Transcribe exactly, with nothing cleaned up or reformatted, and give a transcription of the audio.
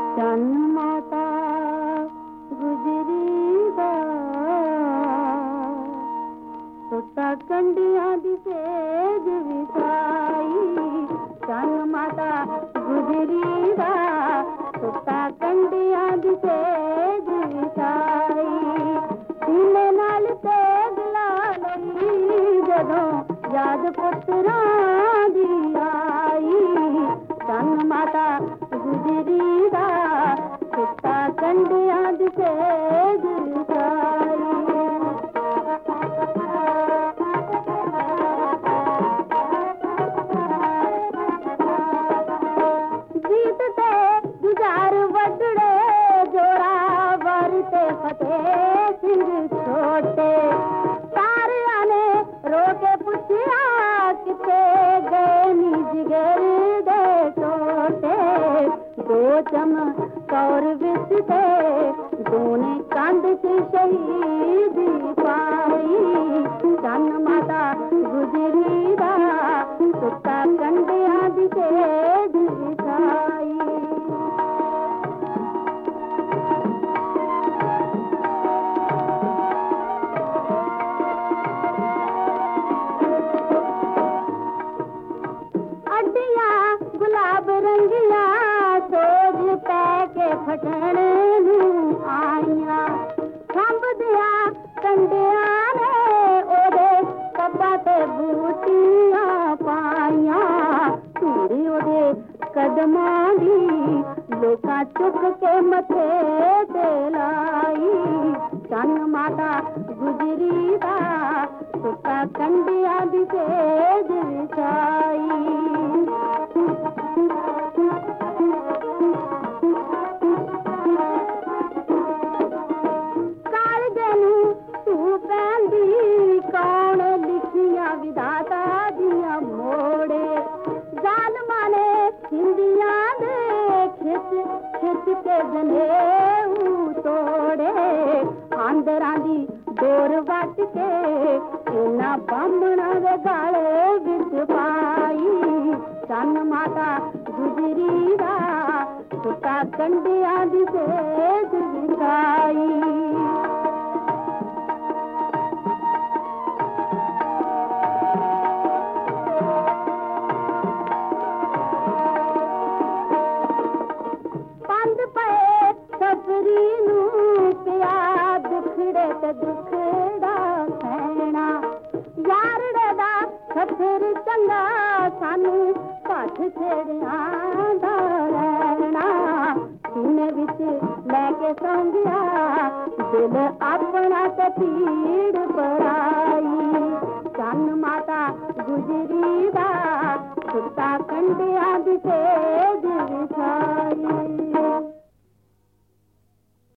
ਚੰਨ ਮਾਤਾ ਗੁਜਰੀ ਦਾ ਸੁੱਤਾ ਕੰਡਿਆਂ ਦੀ ਸੇਜ ਵਿਸਾਈ ਚੰਨ ਮਾਤਾ ਗੁਜਰੀ ਦਾ ਸੁੱਤਾ ਕੰਡਿਆਂ ਦੀ ਸੇਜ ਵਿਸਾਈ ਸੀਨੇ ਨਾਲ ਤੇਗ ਲਾ ਲਈ ਜਦੋਂ ਯਾਦ ਪੁੱਤਰਾਂ ਦੀ ਆਈ ਚੰਨ ਮਾਤਾ ਗੁਜਰੀ ਦਾ ਸੁੱਤਾ ਕੰਡਿਆਂ ਦੀ ਸੇਜ ਵਿਸਾਈ ਜੀਤ ਤੇ ਗੁਜ਼ਾਰ ਵੱਡੜੇ ਜੋਰਾਵਰ ਤੇ ਫਤਿਹ ਸਿੰਘ ਛੋਟੇ ਸਾਰਿਆਂ ਨੇ ਰੋ ਕੇ ਪੁੱਛਿਆ ਕਿਤੇ ਗਏ ਨੀ ਜਿਗਰ ਦੇ ਟੋਟੇ ਦੋ ਚਮਕੌਰ ਵਿੱਚ ਤੇ ਦੋਨੇ ਕੰਧ ਚ ਸ਼ਹੀਦੀ ਪਾਈ ਚੰਨ ਮਾਤਾ ਗੁਜਰੀ ਦਾ ਸੁੱਤਾ ਕੰਡਿਆਂ ਦੀ ਸੇਜ ਵਿਛਾਈ ਅੱਡੀਆਂ ਗੁਲਾਬ ਰੰਗੀਆਂ ਸੋਜ ਪੈ ਕੇ ਫਟਣ ਨੂੰ ਆਈਆਂ ਖੰਭਦਿਆਂ ਕੰਡਿਆਂ ਨੇ ਉਹਦੇ ਕੱਪਾਂ ਤੇ ਬੂਟੀਆਂ ਪਾਈਆਂ ਧੂੜੀ ਉਹਦੇ ਕਦਮਾਂ ਦੀ ਲੋਕਾਂ ਚੁੱਕ ਕੇ ਮੱਥੇ ਤੇ ਲਾਈ ਚੰਨ ਮਾਤਾ ਗੁਜਰੀ ਦਾ ਸੁੱਤਾ ਕੰਡਿਆਂ ਦੀ ਸੇਜ ਵਿਛਾਈ ਕਾਲਜੇ ਨੂੰ ਤੂੰ ਪੈਂਦੀ ਕੌਣ ਲਿਖੀਆਂ ਵਿਧਾਤਾ ਦੀਆਂ ਮੋੜੇ ਜ਼ਾਲਮਾਂ ਨੇ ਹਿੰਦੀਆਂ ਦੇ ਖਿੱਚ ਖਿੱਚ ਕੇ ਜਨੇਊ ਤੋੜੇ ਆਂਦਰਾਂ ਦੀ ਡੋਰ ਵੱਟ ਕੇ ਇਹਨਾਂ ਬਾਹਮਣਾਂ ਦੇ ਗਾਲੇ ਵਿੱਚ ਪਾਈ ਚੰਨ ਮਾਤਾ ਗੁਜਰੀ ਦਾ ਸੁੱਤਾ ਕੰਡਿਆਂ ਦੀ ਸੇਜ ਵਿਛਾਈ ਪੰਦ ਪਏ ਸਬਰੀ ਨੂੰ ਪਿਆ ਦੁਖੜੇ ਤੇ ਦੁਖੜਾ ਸਹਿਣਾ ਯਾਰੜੇ ਦਾ ਸਫਰ ਚੰਗਾ ਸਾਨੂੰ ਭੱਠ ਛੇੜਿਆਂ ਦਾ ਰਹਿਣਾ ਸੀਨੇ ਵਿੱਚ ਲੈ ਕੇ ਸੌਂ ਗਿਆ ਦਿਲ ਆਪਣਾ ਤੇ ਪੀੜ ਪਰਾਈ ਚੰਨ ਮਾਤਾ ਗੁਜਰੀ ਦਾ ਸੁੱਤਾ ਕੰਡਿਆਂ ਦੀ